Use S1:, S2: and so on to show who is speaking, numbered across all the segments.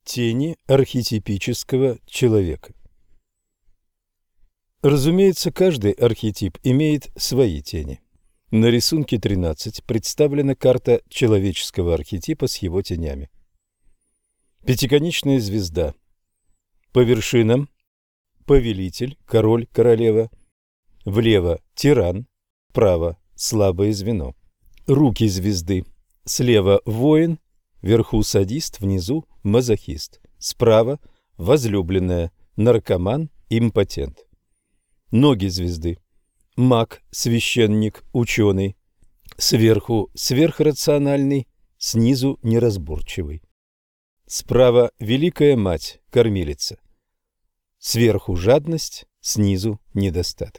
S1: Тени архетипического человека. Разумеется, каждый архетип имеет свои тени. На рисунке 13 представлена карта человеческого архетипа с его тенями. Пятиконечная звезда. По вершинам – повелитель, король, королева. Влево – тиран, вправо – слабое звено. Руки звезды. Слева – воин, вверху – садист, внизу – мазохист. Справа – возлюбленная, наркоман, импотент. Ноги звезды. Маг, священник, ученый. Сверху – сверхрациональный, снизу – неразборчивый. Справа – великая мать, кормилица. Сверху – жадность, снизу – недостаток.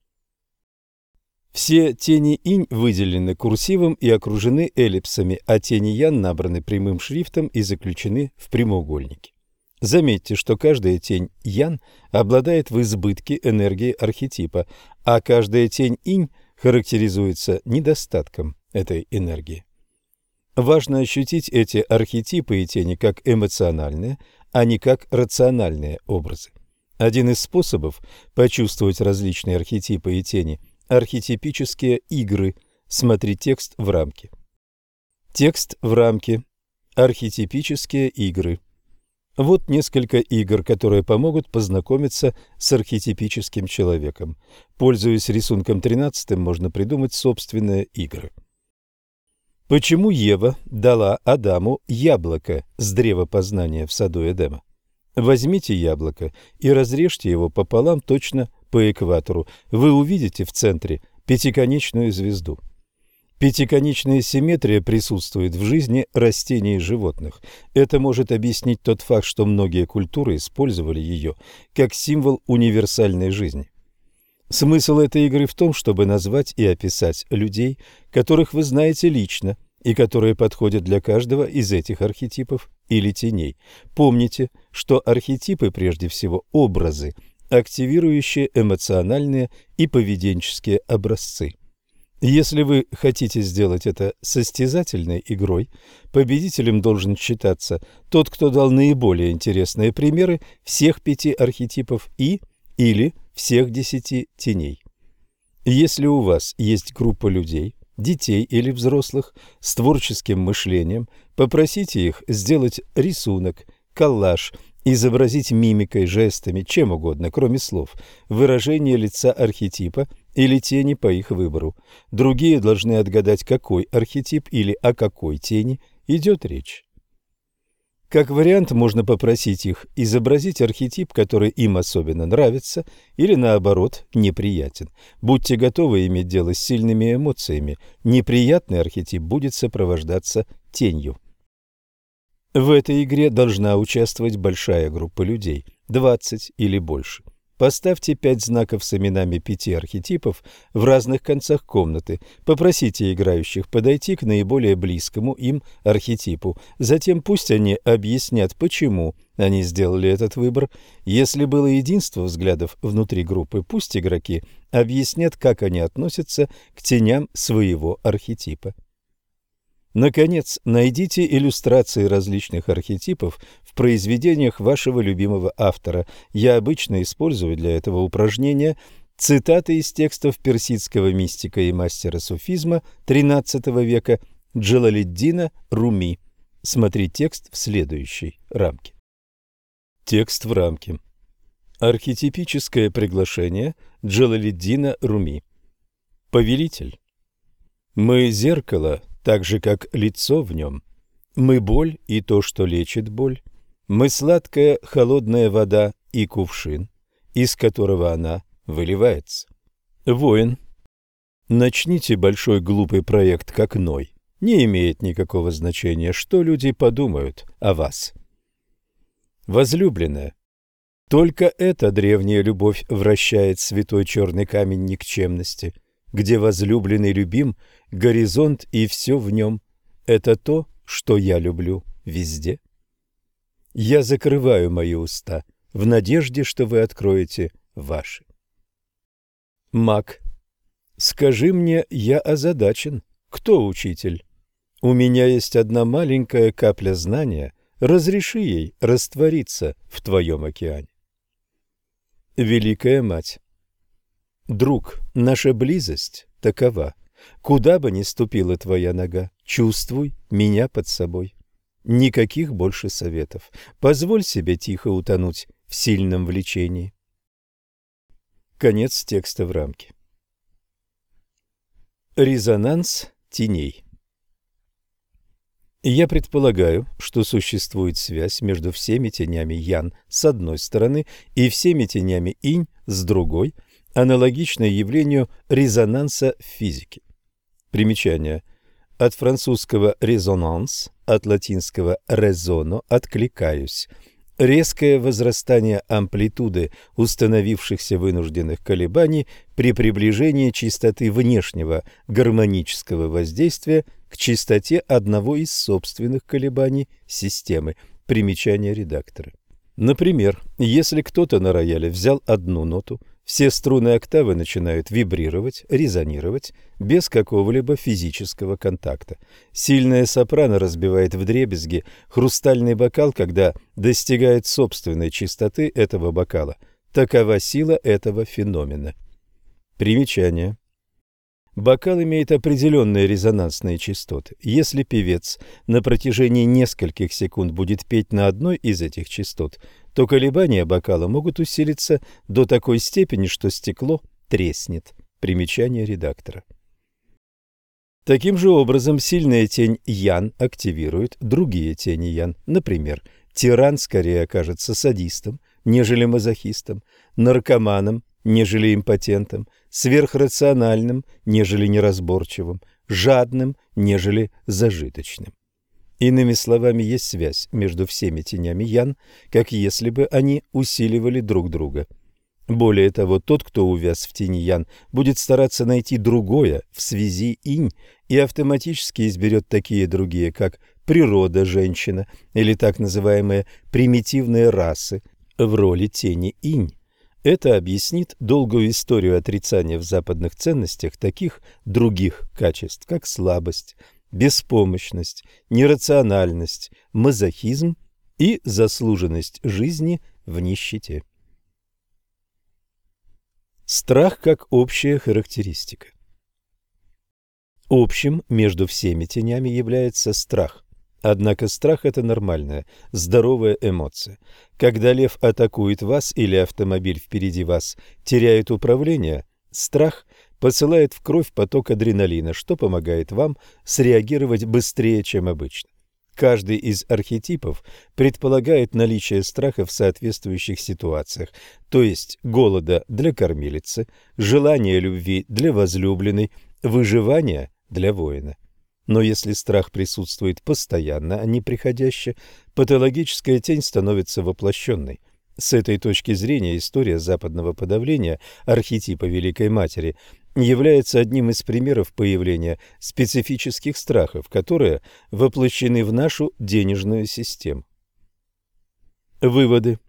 S1: Все тени инь выделены курсивом и окружены эллипсами, а тени ян набраны прямым шрифтом и заключены в прямоугольники. Заметьте, что каждая тень ян обладает в избытке энергии архетипа, а каждая тень инь характеризуется недостатком этой энергии. Важно ощутить эти архетипы и тени как эмоциональные, а не как рациональные образы. Один из способов почувствовать различные архетипы и тени – архетипические игры. Смотри текст в рамке. Текст в рамке. Архетипические игры. Вот несколько игр, которые помогут познакомиться с архетипическим человеком. Пользуясь рисунком 13, можно придумать собственные игры. Почему Ева дала Адаму яблоко с древа познания в саду Эдема? Возьмите яблоко и разрежьте его пополам точно по экватору. Вы увидите в центре пятиконечную звезду. Пятиконечная симметрия присутствует в жизни растений и животных. Это может объяснить тот факт, что многие культуры использовали ее как символ универсальной жизни. Смысл этой игры в том, чтобы назвать и описать людей, которых вы знаете лично, и которые подходят для каждого из этих архетипов или теней. Помните, что архетипы прежде всего образы, активирующие эмоциональные и поведенческие образцы. Если вы хотите сделать это состязательной игрой, победителем должен считаться тот, кто дал наиболее интересные примеры всех 5 архетипов или всех 10 теней. Если у вас есть группа людей, детей или взрослых с творческим мышлением, попросите их сделать рисунок, коллаж, изобразить мимикой, жестами, чем угодно, кроме слов, выражение лица архетипа или тени по их выбору. Другие должны отгадать, какой архетип или о какой тени идет речь. Как вариант, можно попросить их изобразить архетип, который им особенно нравится или, наоборот, неприятен. Будьте готовы иметь дело с сильными эмоциями. Неприятный архетип будет сопровождаться тенью. В этой игре должна участвовать большая группа людей, 20 или больше. Поставьте 5 знаков с именами 5 архетипов в разных концах комнаты. Попросите играющих подойти к наиболее близкому им архетипу. Затем пусть они объяснят, почему они сделали этот выбор. Если было единство взглядов внутри группы, пусть игроки объяснят, как они относятся к теням своего архетипа. Наконец, найдите иллюстрации различных архетипов в произведениях вашего любимого автора. Я обычно использую для этого упражнения цитаты из текстов персидского мистика и мастера суфизма XIII века Джалалиддина Руми. Смотри текст в следующей рамке. Текст в рамке. Архетипическое приглашение Джалалиддина Руми. Повелитель. Мы зеркало, так же, как лицо в нем. Мы боль и то, что лечит боль. Мы сладкая холодная вода и кувшин, из которого она выливается. Воин. Начните большой глупый проект, как Ной. Не имеет никакого значения, что люди подумают о вас. Возлюбленная. Только эта древняя любовь вращает святой черный камень никчемности, где возлюбленный любим, горизонт и все в нем. Это то, что я люблю везде. Я закрываю мои уста в надежде, что вы откроете ваши. Маг. Скажи мне, я озадачен. Кто учитель? У меня есть одна маленькая капля знания разреши ей раствориться в твоем океане. Великая Мать. Друг, наша близость такова. Куда бы ни ступила твоя нога, чувствуй меня под собой. Никаких больше советов. Позволь себе тихо утонуть в сильном влечении. Конец текста в рамке. Резонанс теней. Я предполагаю, что существует связь между всеми тенями Ян с одной стороны и всеми тенями Инь с другой, аналогичной явлению резонанса в физике. Примечание. От французского «резонанс», от латинского «резоно» – «откликаюсь». Резкое возрастание амплитуды установившихся вынужденных колебаний при приближении частоты внешнего гармонического воздействия к частоте одного из собственных колебаний системы. Примечание редактора. Например, если кто-то на рояле взял одну ноту, все струны октавы начинают вибрировать, резонировать без какого-либо физического контакта. Сильная сопрано разбивает вдребезги хрустальный бокал, когда достигает собственной чистоты этого бокала. Такова сила этого феномена. Примечание. Бокал имеет определенные резонансные частоты. Если певец на протяжении нескольких секунд будет петь на одной из этих частот, то колебания бокала могут усилиться до такой степени, что стекло треснет. Примечание редактора. Таким же образом, сильная тень Ян активирует другие тени Ян. Например, тиран скорее окажется садистом, нежели мазохистом, наркоманом, нежели импотентом, сверхрациональным, нежели неразборчивым, жадным, нежели зажиточным. Иными словами, есть связь между всеми тенями Ян, как если бы они усиливали друг друга. Более того, тот, кто увяз в тени Ян, будет стараться найти другое в связи Инь и автоматически изберет такие другие, как природа женщина или так называемые примитивные расы в роли тени Инь. Это объяснит долгую историю отрицания в западных ценностях таких других качеств, как слабость, беспомощность, нерациональность, мазохизм и заслуженность жизни в нищете. Страх как общая характеристика. Общим между всеми тенями является страх. Однако страх – это нормальная, здоровая эмоция. Когда лев атакует вас или автомобиль впереди вас теряет управление, страх посылает в кровь поток адреналина, что помогает вам среагировать быстрее, чем обычно. Каждый из архетипов предполагает наличие страха в соответствующих ситуациях, то есть голода для кормилицы, желания любви для возлюбленной, выживания для воина. Но если страх присутствует постоянно, а не приходяще, патологическая тень становится воплощенной. С этой точки зрения история западного подавления архетипа Великой Матери является одним из примеров появления специфических страхов, которые воплощены в нашу денежную систему. Выводы.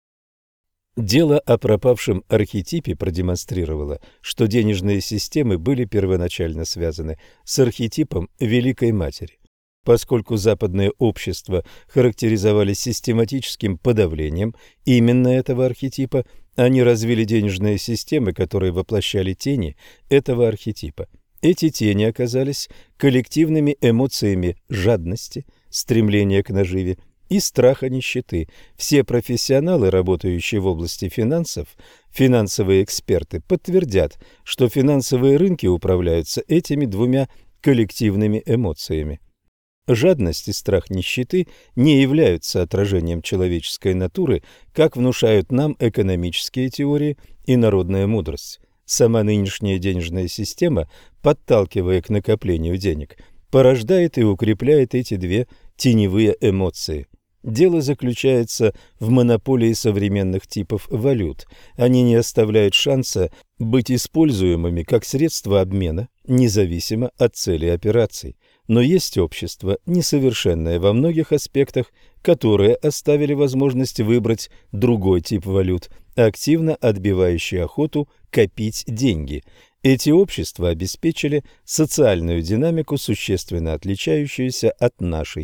S1: Дело о пропавшем архетипе продемонстрировало, что денежные системы были первоначально связаны с архетипом Великой Матери. Поскольку западные общества характеризовались систематическим подавлением именно этого архетипа, они развили денежные системы, которые воплощали тени этого архетипа. Эти тени оказались коллективными эмоциями жадности, стремления к наживе и страха нищеты. Все профессионалы, работающие в области финансов, финансовые эксперты, подтвердят, что финансовые рынки управляются этими двумя коллективными эмоциями. Жадность и страх нищеты не являются отражением человеческой натуры, как внушают нам экономические теории и народная мудрость. Сама нынешняя денежная система, подталкивая к накоплению денег, порождает и укрепляет эти две теневые эмоции. Дело заключается в монополии современных типов валют. Они не оставляют шанса быть используемыми как средство обмена, независимо от цели операций. Но есть общество, несовершенное во многих аспектах, которые оставили возможность выбрать другой тип валют, активно отбивающие охоту копить деньги. Эти общества обеспечили социальную динамику, существенно отличающуюся от нашей.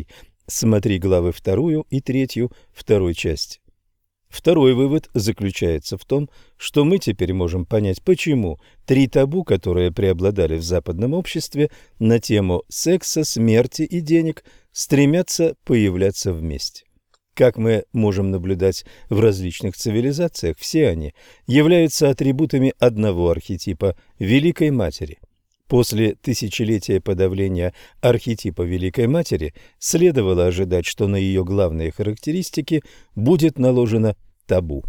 S1: Смотри главы 2 и 3 второй части. Второй вывод заключается в том, что мы теперь можем понять, почему 3 табу, которые преобладали в западном обществе на тему секса, смерти и денег, стремятся появляться вместе. Как мы можем наблюдать в различных цивилизациях, все они являются атрибутами одного архетипа – Великой Матери. После тысячелетия подавления архетипа Великой Матери следовало ожидать, что на ее главные характеристики будет наложено табу.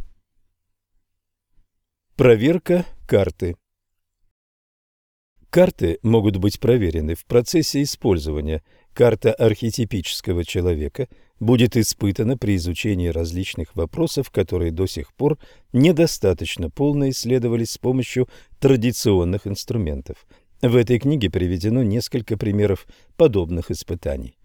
S1: Проверка карты. Карты могут быть проверены в процессе использования. Карта архетипического человека будет испытана при изучении различных вопросов, которые до сих пор недостаточно полно исследовались с помощью традиционных инструментов. В этой книге приведено несколько примеров подобных испытаний.